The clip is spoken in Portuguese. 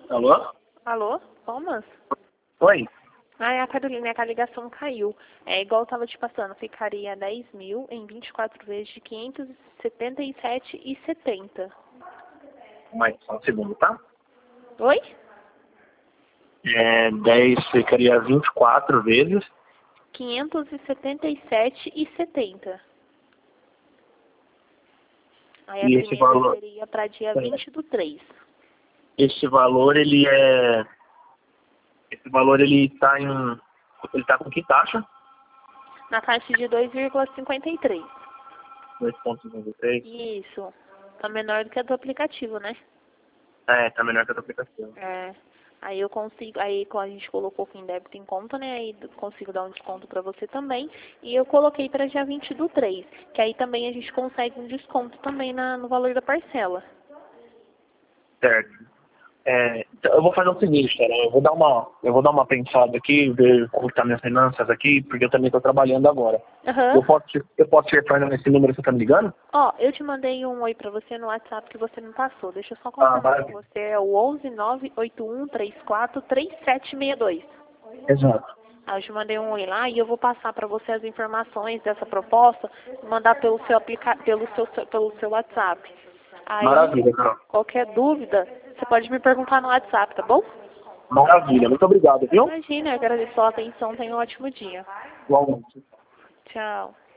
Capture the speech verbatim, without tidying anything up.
Alô? Alô, Thomas? Oi? Ah, é a Carolina, é que a ligação caiu. É igual eu tava te passando, ficaria dez mil em vinte e quatro vezes de quinhentos e setenta e sete e setenta. Mas só um segundo, tá? Oi? É, dez ficaria vinte e quatro vezes. quinhentos e setenta e sete e setenta. Aí a E esse primeira valor, seria para dia vinte do três. esse valor, ele é... Esse valor, ele tá em... Ele tá com que taxa? Na taxa de dois vírgula cinquenta e três. dois vírgula cinquenta e três. Isso. Tá menor do que a do aplicativo, né? É, tá melhor que a do aplicativo. É. Aí eu consigo, aí quando a gente colocou o fim débito em conta, né? Aí consigo dar um desconto pra você também. E eu coloquei para dia vinte do três, que aí também a gente consegue um desconto também na, no valor da parcela. Certo. É, então eu vou fazer o seguinte, cara, eu vou dar uma, eu vou dar uma pensada aqui, ver como tá minhas finanças aqui, porque eu também tô trabalhando agora. Aham. Eu posso, te- eu posso te retornar nesse número que você tá me ligando? Ó, eu te mandei um oi pra você no WhatsApp que você me passou. Deixa eu só Ah, confirmar com maravilha. você. É o onze nove oito um três quatro três sete seis dois. Exato. Aí eu te mandei um oi lá e eu vou passar para você as informações dessa proposta, mandar pelo seu aplica pelo seu, seu- pelo seu WhatsApp. Aí, Maravilha, Carol. qualquer dúvida, você pode me perguntar no WhatsApp, tá bom? Maravilha, muito obrigado, viu? Imagina, eu agradeço a sua atenção, tenha um ótimo dia. Igualmente. Tchau.